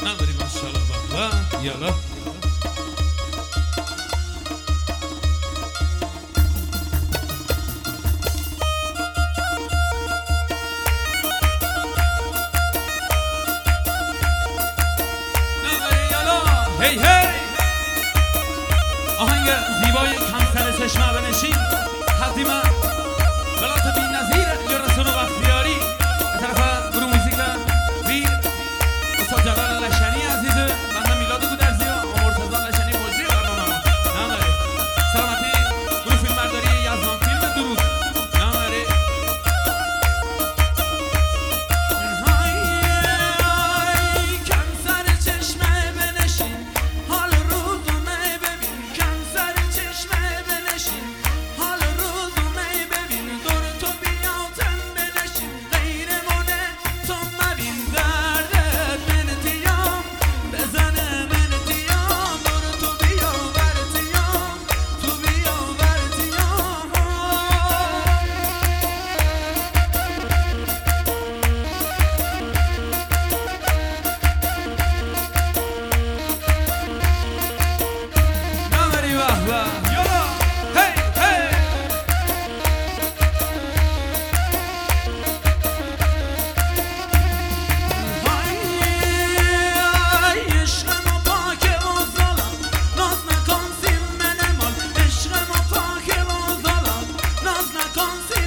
نبری ماشاءالله بابا یالا هی هی آهنگ زیبای کمسر چشمه بنشین تقدیم ولات بی نظیر یا رسول و بختیاری به طرف گروه موزیک ویر استاد جلال لشنی عزیز بنده میلاد گودرزی و مرتضی لشنی مجری برنامه نامره سلامتی گروه فیلم برداری یزدان فیلم درود نامره Con